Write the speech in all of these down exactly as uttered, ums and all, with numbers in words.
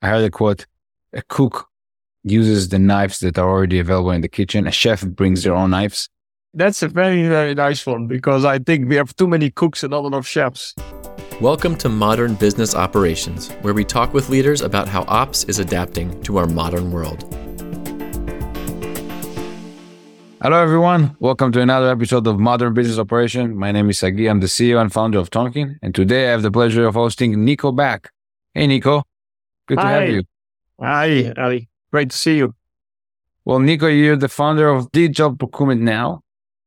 I heard a quote, a cook uses the knives that are already available in the kitchen. A chef brings their own knives. That's a very, very nice one because I think we have too many cooks and not enough chefs. Welcome to Modern Business Operations, where we talk with leaders about how ops is adapting to our modern world. Hello, everyone. Welcome to another episode of Modern Business Operation. My name is Sagi. I'm the C E O and founder of Tonkin. And today I have the pleasure of hosting Nico back. Hey, Nico. Good to Hi. have you. Hi, Ali. Great to see you. Well, Nico, you're the founder of Digital Procurement Now.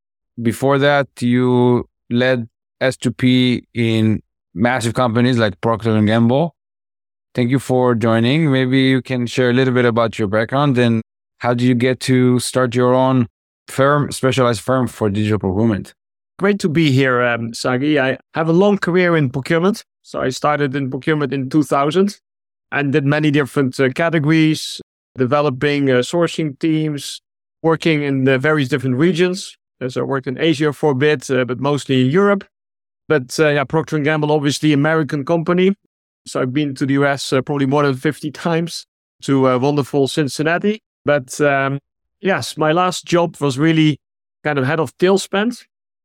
Before that, you led S two P in massive companies like Procter and Gamble. Thank you for joining. Maybe you can share a little bit about your background and how did you get to start your own firm, specialized firm for digital procurement? Great to be here, um, Sagi. I have a long career in procurement. So I started in procurement in two thousand and did many different uh, categories, developing uh, sourcing teams, working in the various different regions. So I worked in Asia for a bit, uh, but mostly in Europe. But uh, yeah, Procter and Gamble, obviously American company. So I've been to the U S uh, probably more than fifty times to uh, wonderful Cincinnati. But um, yes, my last job was really kind of head of tail spend.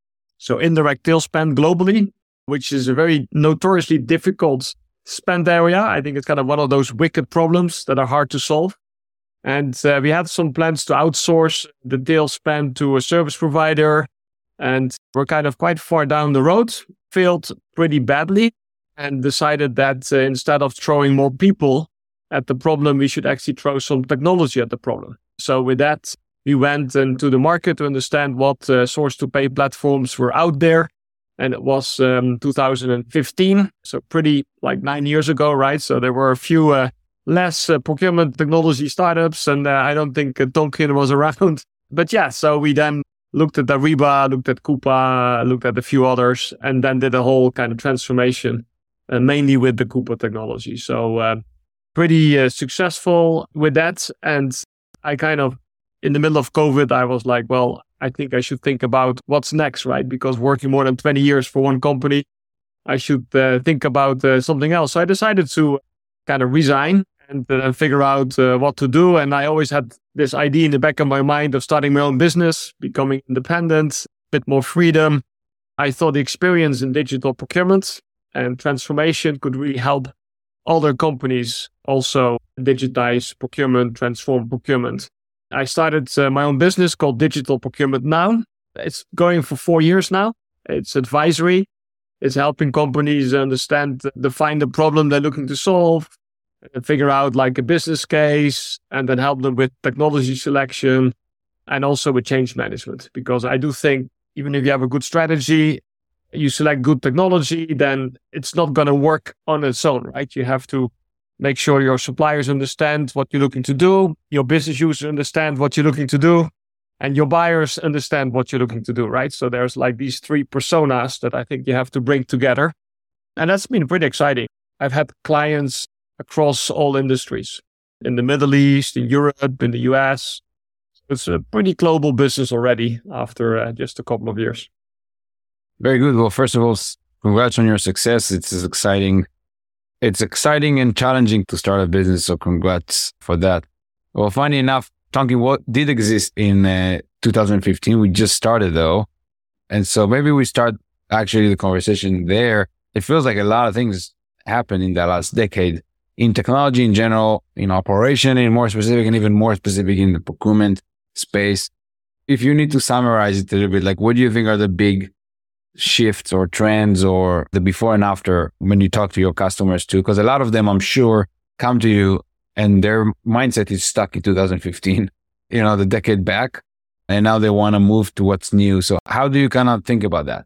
So indirect tail spend globally, which is a very notoriously difficult spend area. I think it's kind of one of those wicked problems that are hard to solve. And uh, we had some plans to outsource the tail spend to a service provider. And we're kind of quite far down the road, failed pretty badly, and decided that uh, instead of throwing more people at the problem, we should actually throw some technology at the problem. So with that, we went into the market to understand what uh, source-to-pay platforms were out there. And it was um, two thousand fifteen, so pretty like nine years ago, right? So there were a few uh, less uh, procurement technology startups, and uh, I don't think uh, Tonkin was around. But yeah, so we then looked at Ariba, looked at Coupa, looked at a few others, and then did a whole kind of transformation, uh, mainly with the Coupa technology. So uh, pretty uh, successful with that. And I kind of, in the middle of COVID, I was like, well, I think I should think about what's next, right? Because working more than twenty years for one company, I should uh, think about uh, something else. So I decided to kind of resign and uh, figure out uh, what to do. And I always had this idea in the back of my mind of starting my own business, becoming independent, a bit more freedom. I thought the experience in digital procurement and transformation could really help other companies also digitize procurement, transform procurement. I started uh, my own business called Digital Procurement Now. It's going for four years now. It's advisory. It's helping companies understand, define the problem they're looking to solve, and figure out like a business case, and then help them with technology selection and also with change management. Because I do think even if you have a good strategy, you select good technology, then it's not going to work on its own, right? You have to make sure your suppliers understand what you're looking to do, your business users understand what you're looking to do, and your buyers understand what you're looking to do, right? So there's like these three personas that I think you have to bring together. And that's been pretty exciting. I've had clients across all industries, in the Middle East, in Europe, in the U S. It's a pretty global business already after uh, just a couple of years. Very good. Well, first of all, congrats on your success. It's exciting. It's exciting and challenging to start a business, so congrats for that. Well, funny enough, Tonkin what did exist in uh, two thousand fifteen. We just started though. And so maybe we start actually the conversation there. It feels like a lot of things happened in that last decade in technology in general, in operation, in more specific and even more specific in the procurement space. If you need to summarize it a little bit, like what do you think are the big shifts or trends or the before and after when you talk to your customers too? Because a lot of them, I'm sure, come to you and their mindset is stuck in two thousand fifteen, you know, the decade back, and now they want to move to what's new. So how do you kind of think about that?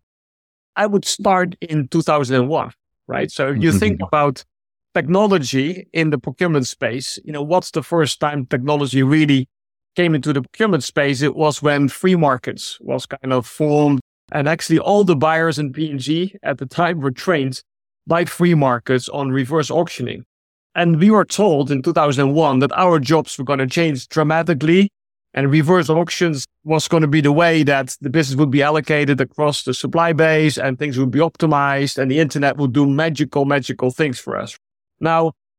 I would start in two thousand one, right? So if you think about technology in the procurement space, you know, what's the first time technology really came into the procurement space? It was when free markets was kind of formed. And actually all the buyers in P and G at the time were trained by free markets on reverse auctioning. And we were told in two thousand one that our jobs were going to change dramatically and reverse auctions was going to be the way that the business would be allocated across the supply base and things would be optimized and the internet would do magical, magical things for us. Now,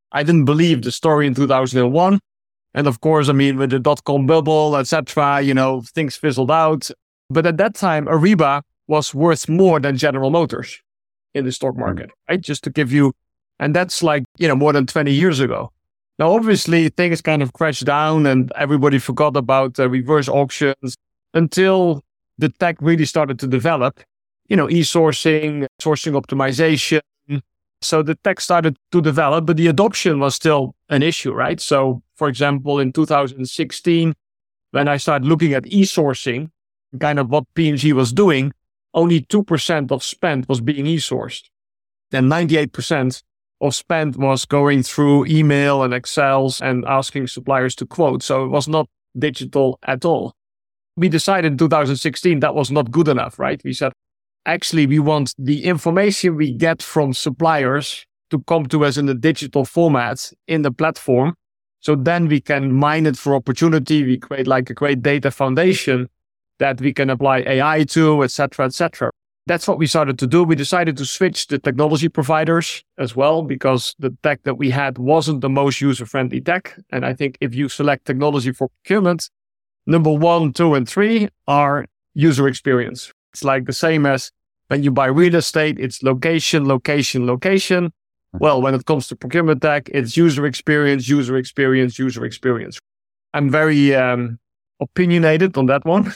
I didn't believe the story in two thousand one. And of course, I mean, with the dot-com bubble, et cetera, you know, things fizzled out. But at that time, Ariba was worth more than General Motors in the stock market, right? Just to give you, and that's like, you know, more than twenty years ago. Now, obviously, things kind of crashed down and everybody forgot about uh, reverse auctions until the tech really started to develop, you know, e-sourcing, sourcing optimization. So the tech started to develop, but the adoption was still an issue, right? So, for example, in two thousand sixteen, when I started looking at e-sourcing, kind of what P and G was doing, only two percent of spend was being e-sourced. Then ninety-eight percent of spend was going through email and Excels and asking suppliers to quote. So it was not digital at all. We decided in two thousand sixteen that was not good enough, right? We said, actually, we want the information we get from suppliers to come to us in a digital format in the platform. So then we can mine it for opportunity. We create like a great data foundation that we can apply A I to, et cetera, et cetera. That's what we started to do. We decided to switch the technology providers as well, because the tech that we had wasn't the most user-friendly tech. And I think if you select technology for procurement, number one, two, and three are user experience. It's like the same as when you buy real estate, it's location, location, location. Well, when it comes to procurement tech, it's user experience, user experience, user experience. I'm very um, opinionated on that one.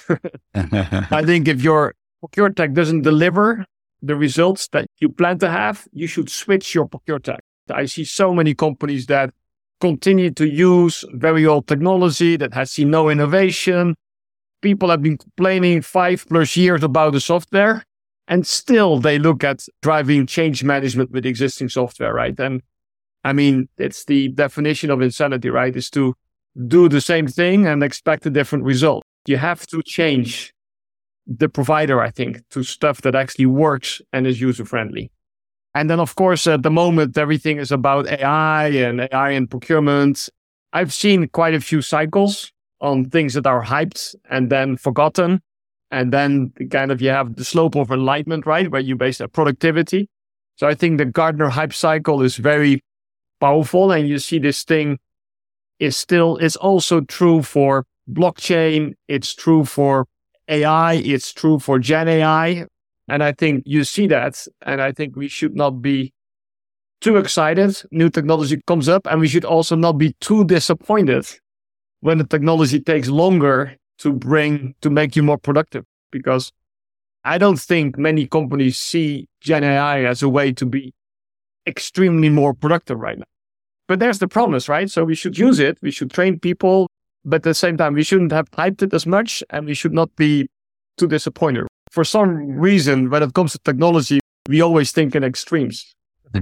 I think if your procure tech doesn't deliver the results that you plan to have, you should switch your procure tech. I see so many companies that continue to use very old technology that has seen no innovation. People have been complaining five plus years about the software, and still they look at driving change management with existing software, right? And I mean, it's the definition of insanity, right? Is to do the same thing and expect a different result. You have to change the provider, I think, to stuff that actually works and is user-friendly. And then, of course, at the moment, everything is about A I and A I and procurement. I've seen quite a few cycles on things that are hyped and then forgotten. And then kind of you have the slope of enlightenment, right? Where you base that productivity. So I think the Gartner hype cycle is very powerful. And you see this thing is still, it's also true for blockchain. It's true for A I. It's true for Gen A I. And I think you see that. And I think we should not be too excited. New technology comes up, and we should also not be too disappointed when the technology takes longer to bring, to make you more productive. Because I don't think many companies see Gen A I as a way to be extremely more productive right now. But there's the promise, right? So we should use it. We should train people. But at the same time, we shouldn't have hyped it as much, and we should not be too disappointed. For some reason, when it comes to technology, we always think in extremes.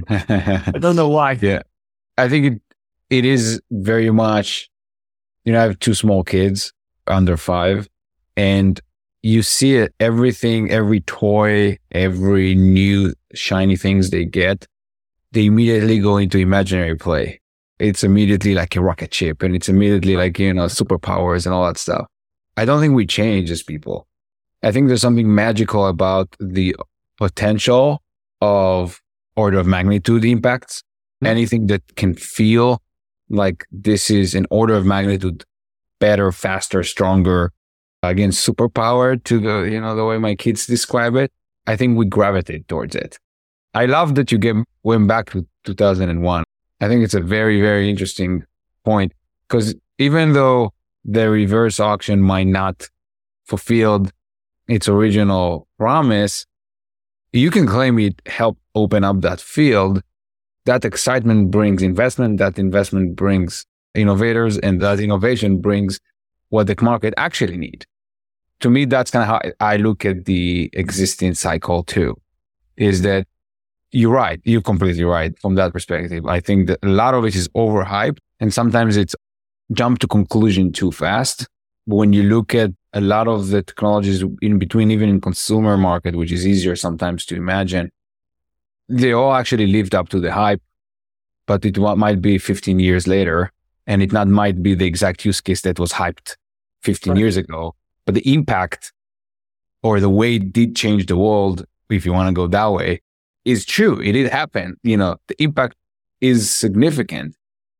I don't know why. Yeah. I think it, it is very much, you know, I have two small kids under five, and you see it, everything, every toy, every new shiny things they get, they immediately go into imaginary play. It's immediately like a rocket ship, and it's immediately like, you know, superpowers and all that stuff. I don't think we change as people. I think there's something magical about the potential of order of magnitude impacts. Mm-hmm. Anything that can feel like this is an order of magnitude better, faster, stronger, again, superpower to the, you know, the way my kids describe it. I think we gravitate towards it. I love that you get, went back to two thousand one. I think it's a very, very interesting point, because even though the reverse auction might not fulfilled its original promise, you can claim it helped open up that field. That excitement brings investment, that investment brings innovators, and that innovation brings what the market actually need. To me, that's kind of how I look at the existing cycle too, is that you're right. You're completely right from that perspective. I think that a lot of it is overhyped, and sometimes it's jump to conclusion too fast. But when you look at a lot of the technologies in between, even in consumer market, which is easier sometimes to imagine, they all actually lived up to the hype, but it might be fifteen years later, and it not might be the exact use case that was hyped fifteen right. years ago. But the impact, or the way it did change the world, if you want to go that way, is true. It did happen. You know, the impact is significant.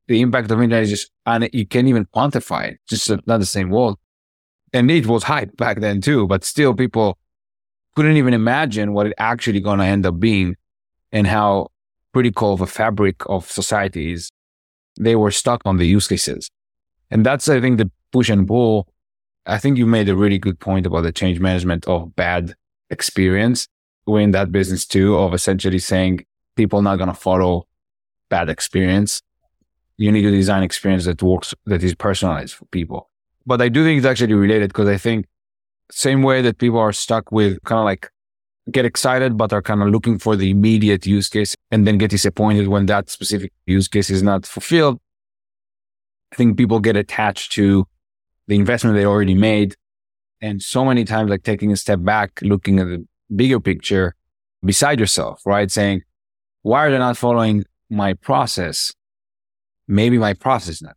the impact of internet is just, and you can't even quantify it, just not the same world. And it was hype back then too, but still people couldn't even imagine what it actually going to end up being and how critical of a fabric of society is. They were stuck on the use cases. And that's, I think, the push and pull. I think you made a really good point about the change management of bad experience. We're in that business too, of essentially saying people not going to follow bad experience. You need to design experience that works, that is personalized for people. But I do think it's actually related because I think same way that people are stuck with kind of like get excited, but are kind of looking for the immediate use case and then get disappointed when that specific use case is not fulfilled. I think people get attached to the investment they already made. And so many times, like taking a step back, looking at the bigger picture beside yourself, right? Saying, why are they not following my process? Maybe my process is not.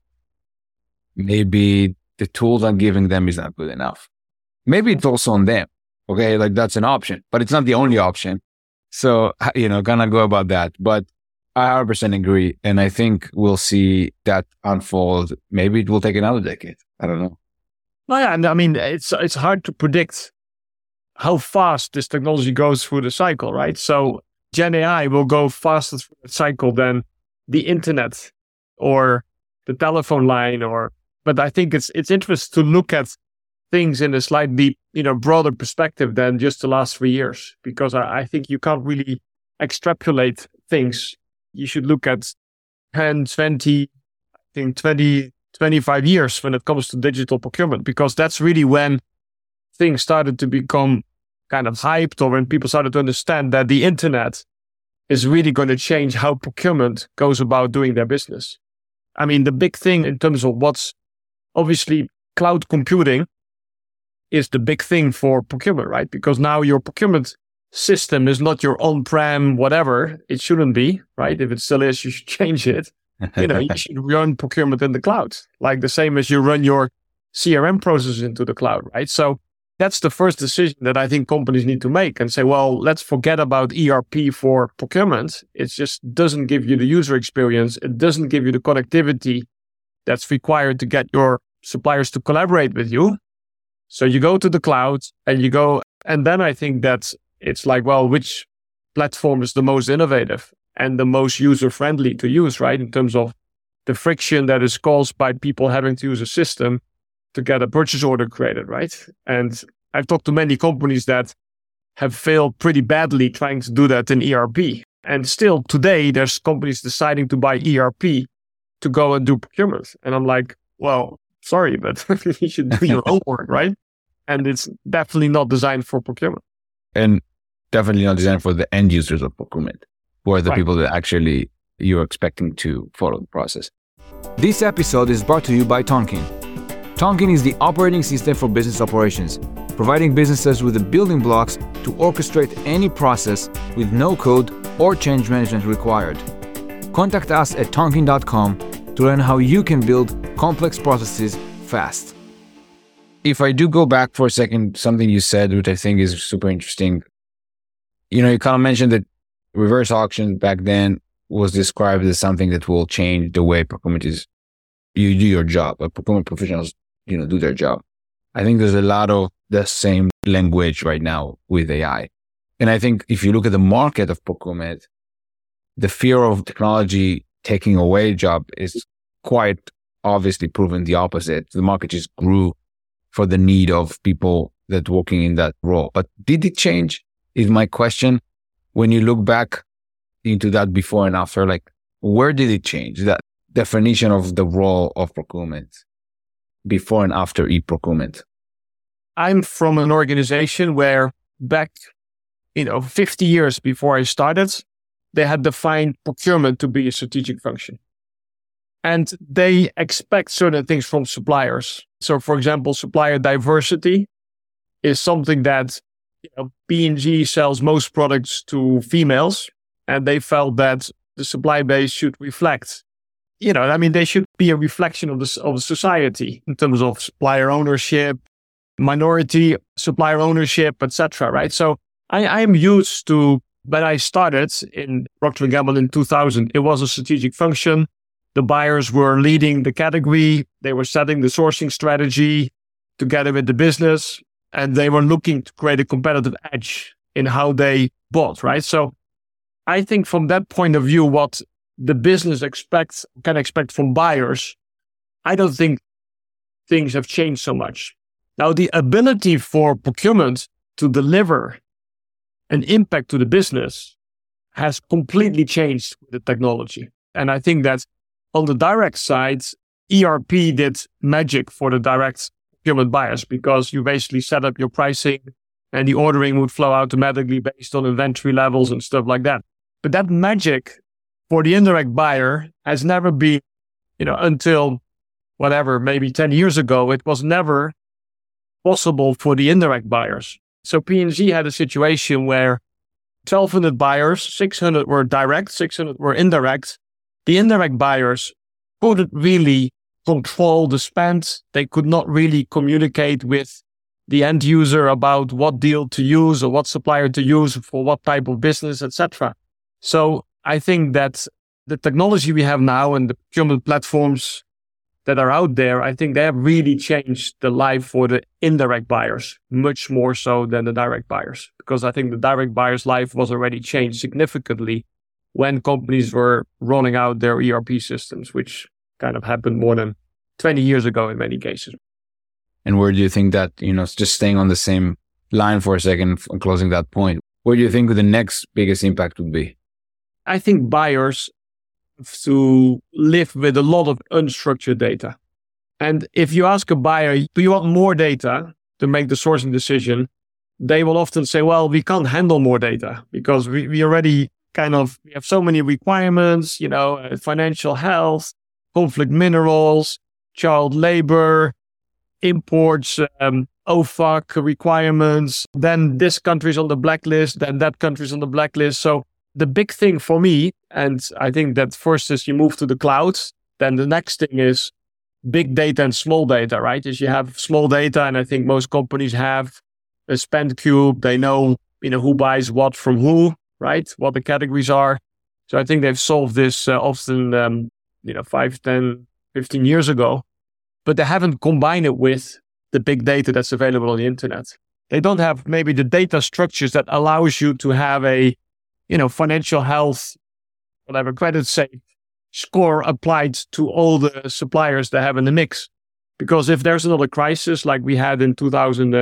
Maybe the tools I'm giving them is not good enough. Maybe it's also on them. Okay. Like that's an option, but it's not the only option. So, you know, gonna go about that. But I one hundred percent agree. And I think we'll see that unfold. Maybe it will take another decade. I don't know. Well, yeah, and I mean, it's it's hard to predict how fast this technology goes through the cycle, right? So Gen A I will go faster through the cycle than the internet or the telephone line, or. But I think it's it's interesting to look at things in a slightly, you know, broader perspective than just the last three years, because I, I think you can't really extrapolate things. You should look at ten, twenty, I think twenty, twenty-five years when it comes to digital procurement, because that's really when things started to become kind of hyped, or when people started to understand that the internet is really going to change how procurement goes about doing their business. I mean, the big thing in terms of what's obviously cloud computing is the big thing for procurement, right? Because now your procurement system is not your on-prem whatever. It shouldn't be, right? If it still is, you should change it. You know, you should run procurement in the cloud, like the same as you run your C R M processes into the cloud, right? So that's the first decision that I think companies need to make and say, well, let's forget about E R P for procurement. It just doesn't give you the user experience. It doesn't give you the connectivity that's required to get your suppliers to collaborate with you. So you go to the cloud and you go, and then I think that it's like, well, which platform is the most innovative and the most user-friendly to use, right? In terms of the friction that is caused by people having to use a system to get a purchase order created, right? And I've talked to many companies that have failed pretty badly trying to do that in E R P. And still today, there's companies deciding to buy E R P to go and do procurement. And I'm like, well, sorry, but you should do your own work, right? And it's definitely not designed for procurement. And definitely not designed for the end users of procurement, who are the Right. people that actually you're expecting to follow the process. This episode is brought to you by Tonkin. Tonkin is the operating system for business operations, providing businesses with the building blocks to orchestrate any process with no code or change management required. Contact us at tonkin dot com to learn how you can build complex processes fast. If I do go back for a second, something you said, which I think is super interesting. You know, you kind of mentioned that reverse auction back then was described as something that will change the way procurement is, you do your job, but procurement professionals, you know, do their job. I think there's a lot of the same language right now with A I. And I think if you look at the market of procurement, the fear of technology taking away a job is quite obviously proven the opposite. The market just grew for the need of people that working in that role. But did it change is my question. When you look back into that before and after, like where did it change? That definition of the role of procurement before and after e-procurement. I'm from an organization where back, you know, fifty years before I started, they had defined procurement to be a strategic function. And they expect certain things from suppliers. So, for example, supplier diversity is something that, you know, P and G sells most products to females, and they felt that the supply base should reflect, you know, I mean, they should be a reflection of the, of the society in terms of supplier ownership, minority supplier ownership, et cetera, right? So I, I'm used to, when I started in Procter and Gamble in two thousand, it was a strategic function. the buyers were leading the category. They were setting the sourcing strategy together with the business, and they were looking to create a competitive edge in how they bought, right? So I think from that point of view, what the business expects can expect from buyers, I don't think things have changed so much. Now, the ability for procurement to deliver an impact to the business has completely changed with the technology. And I think that on the direct side, E R P did magic for the direct procurement buyers, because you basically set up your pricing and the ordering would flow automatically based on inventory levels and stuff like that. But that magic for the indirect buyer has never been, you know, until whatever, maybe ten years ago, it was never possible for the indirect buyers. So P and G had a situation where twelve hundred buyers, six hundred were direct, six hundred were indirect. The indirect buyers couldn't really control the spend. They could not really communicate with the end user about what deal to use or what supplier to use for what type of business, et cetera. So I think that the technology we have now and the procurement platforms that are out there, I think they have really changed the life for the indirect buyers, much more so than the direct buyers. Because I think the direct buyer's life was already changed significantly when companies were rolling out their E R P systems, which kind of happened more than twenty years ago in many cases. And where do you think that, you know, just staying on the same line for a second and closing that point, where do you think the next biggest impact would be? I think buyers have to live with a lot of unstructured data. And if you ask a buyer, do you want more data to make the sourcing decision? They will often say, well, we can't handle more data because we, we already kind of, we have so many requirements, you know, uh, financial health, conflict minerals, child labor, imports, um, O F A C requirements, then this country's on the blacklist, then that country's on the blacklist. So the big thing for me, and I think that first is you move to the cloud, then the next thing is big data and small data, right? Is you have small data, and I think most companies have a spend cube. They know, you know, who buys what from who, right? What the categories are. So I think they've solved this uh, often, um, you know, five, ten, fifteen years ago, but they haven't combined it with the big data that's available on the internet. They don't have maybe the data structures that allows you to have a, you know, financial health, whatever, credit safe score applied to all the suppliers they have in the mix. Because if there's another crisis like we had in two thousand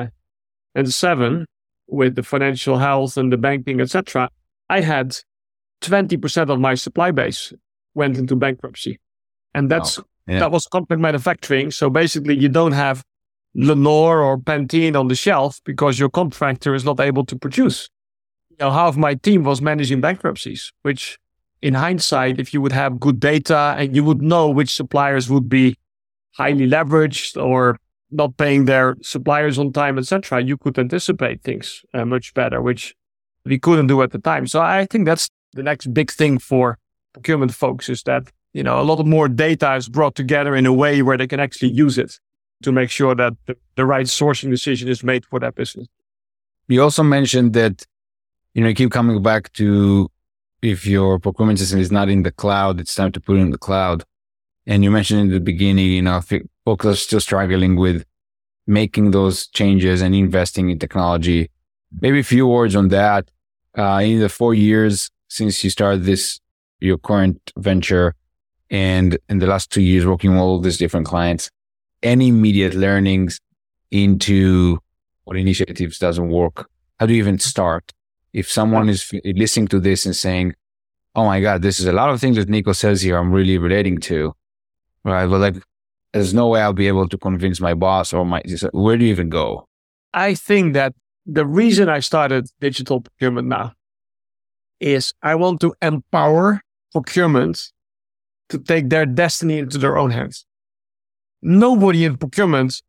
seven with the financial health and the banking, et cetera, I had twenty percent of my supply base went into bankruptcy. And that's oh, yeah. that was contract manufacturing. So basically you don't have Lenor or Pantene on the shelf because your contractor is not able to produce. You know, half my team was managing bankruptcies, which in hindsight, if you would have good data and you would know which suppliers would be highly leveraged or not paying their suppliers on time, et cetera, you could anticipate things uh, much better, which we couldn't do at the time. So I think that's the next big thing for procurement folks is that, you know, a lot of more data is brought together in a way where they can actually use it to make sure that the, the right sourcing decision is made for that business. You also mentioned that, you know, you keep coming back to if your procurement system is not in the cloud, it's time to put it in the cloud. And you mentioned in the beginning, you know, folks are still struggling with making those changes and investing in technology. Maybe a few words on that. Uh, in the four years since you started this, your current venture, and in the last two years working with all these different clients, any immediate learnings into what initiatives doesn't work? How do you even start? If someone is listening to this and saying, oh my God, this is a lot of things that Nico says here I'm really relating to, right? But like, there's no way I'll be able to convince my boss or my, where do you even go? I think that the reason I started Digital Procurement Now is I want to empower procurement to take their destiny into their own hands. Nobody in procurement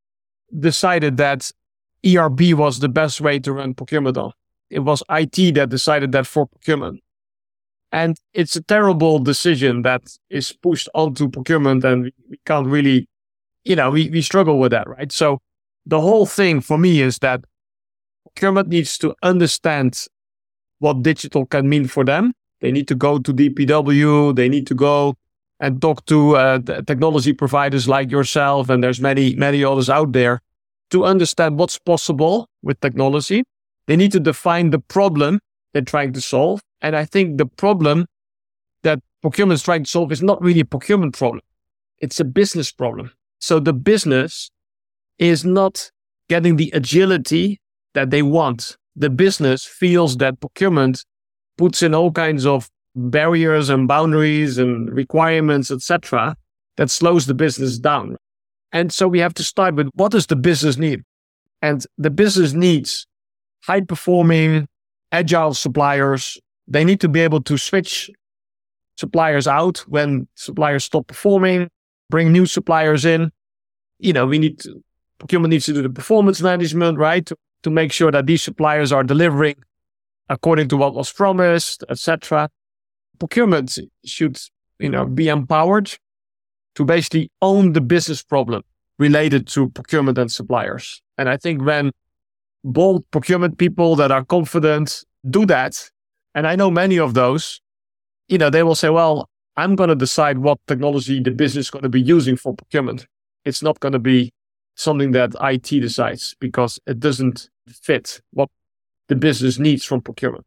decided that E R P was the best way to run procurement on. It was I T that decided that for procurement. And it's a terrible decision that is pushed onto procurement, and we, we can't really, you know, we, we struggle with that, right? So the whole thing for me is that procurement needs to understand what digital can mean for them. They need to go to D P W. They need to go and talk to uh, the technology providers like yourself, and there's many, many others out there, to understand what's possible with technology. They need to define the problem they're trying to solve. And I think the problem that procurement is trying to solve is not really a procurement problem. It's a business problem. So the business is not getting the agility that they want. The business feels that procurement puts in all kinds of barriers and boundaries and requirements, et cetera, that slows the business down. And so we have to start with, what does the business need? And the business needs high-performing, agile suppliers. They need to be able to switch suppliers out when suppliers stop performing, bring new suppliers in. You know, we need to, procurement needs to do the performance management, right? To, to make sure that these suppliers are delivering according to what was promised, et cetera. Procurement should, you know, be empowered to basically own the business problem related to procurement and suppliers. And I think when bold procurement people that are confident do that, and I know many of those, you know, they will say, well, I'm going to decide what technology the business is going to be using for procurement. It's not going to be something that I T decides because it doesn't fit what the business needs from procurement.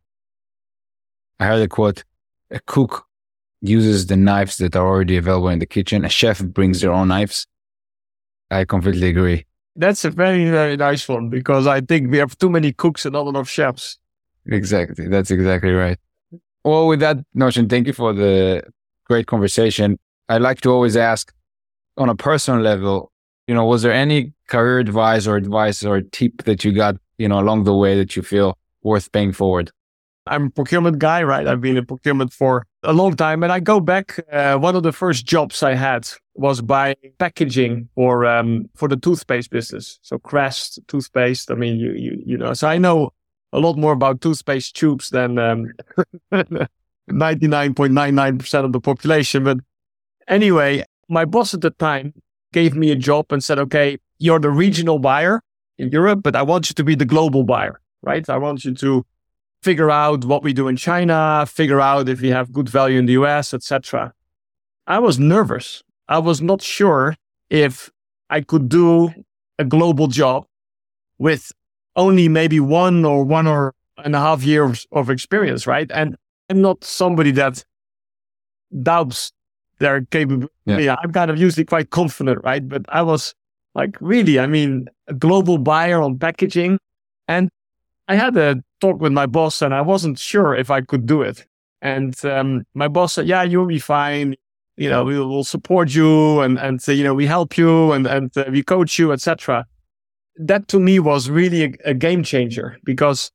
I heard a quote, a cook uses the knives that are already available in the kitchen. A chef brings their own knives. I completely agree. That's a very, very nice one, because I think we have too many cooks and not enough chefs. Exactly. That's exactly right. Well, with that notion, thank you for the great conversation. I like to always ask, on a personal level, you know, was there any career advice or advice or tip that you got, you know, along the way that you feel worth paying forward? I'm a procurement guy, right? I've been in procurement for a long time. And I go back, uh, one of the first jobs I had was buying packaging for um, for the toothpaste business. So Crest toothpaste. I mean, you you you know, so I know a lot more about toothpaste tubes than um, ninety-nine point nine nine percent of the population. But anyway, my boss at the time gave me a job and said, okay, you're the regional buyer in Europe, but I want you to be the global buyer, right? I want you to figure out what we do in China, figure out if we have good value in the U S, et cetera. I was nervous. I was not sure if I could do a global job with only maybe one or one or and a half years of experience, right? And I'm not somebody that doubts their capability. Yeah. I'm kind of usually quite confident, right? But I was like, really, I mean, a global buyer on packaging. And I had a talk with my boss and I wasn't sure if I could do it. And um, my boss said, yeah, you'll be fine. You know, we will support you and, and uh, you know, we help you and, and uh, we coach you, et cetera. That to me was really a, a game changer, because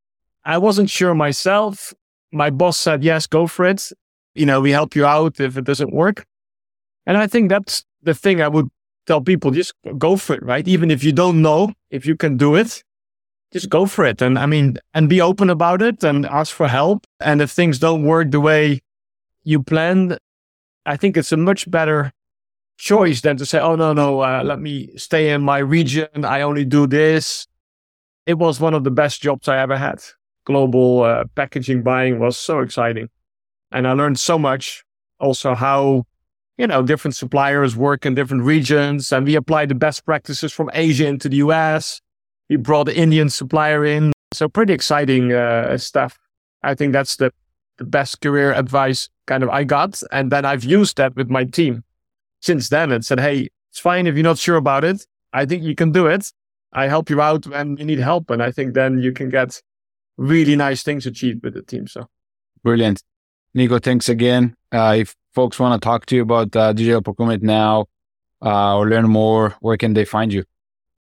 I wasn't sure myself. My boss said, yes, go for it. You know, we help you out if it doesn't work. And I think that's the thing I would tell people, just go for it, right? Even if you don't know if you can do it, just go for it. And I mean, and be open about it and ask for help. And if things don't work the way you planned, I think it's a much better choice than to say, oh, no, no, uh, let me stay in my region. I only do this. It was one of the best jobs I ever had. Global uh, packaging buying was so exciting. And I learned so much. Also how, you know, different suppliers work in different regions. And we applied the best practices from Asia into the U S. We brought the Indian supplier in. So pretty exciting uh, stuff. I think that's the, the best career advice kind of I got. And then I've used that with my team since then and said, hey, it's fine if you're not sure about it. I think you can do it. I help you out when you need help. And I think then you can get really nice things achieved with the team. So brilliant. Nico, thanks again. Uh, if folks want to talk to you about uh, digital procurement now uh, or learn more, where can they find you?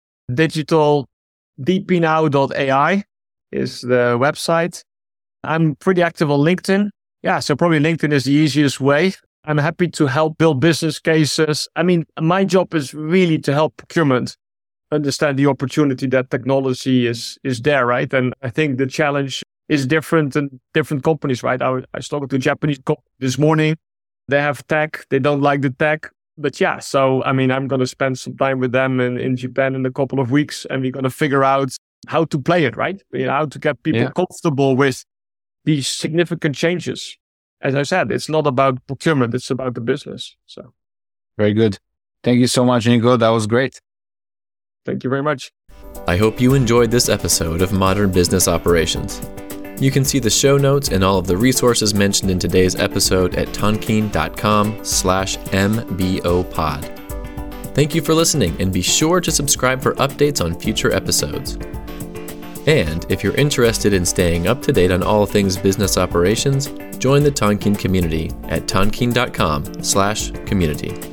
digital d p now dot a i is the website. I'm pretty active on LinkedIn. Yeah, so probably LinkedIn is the easiest way. I'm happy to help build business cases. I mean, my job is really to help procurement understand the opportunity that technology is is there, right? And I think the challenge is different in different companies, right? I, I was talking to a Japanese company this morning. They have tech. They don't like the tech. But yeah, so, I mean, I'm going to spend some time with them in, in Japan in a couple of weeks, and we're going to figure out how to play it, right? You know, how to get people yeah. comfortable with these significant changes. as I said, it's not about procurement, it's about the business. So very good. Thank you so much, Nico. That was great. Thank you very much. I hope you enjoyed this episode of Modern Business Operations. You can see the show notes and all of the resources mentioned in today's episode at tonkean.com slash mbopod. Thank you for listening, and be sure to subscribe for updates on future episodes. And if you're interested in staying up to date on all things business operations, join the Tonkean community at tonkean.com slash community.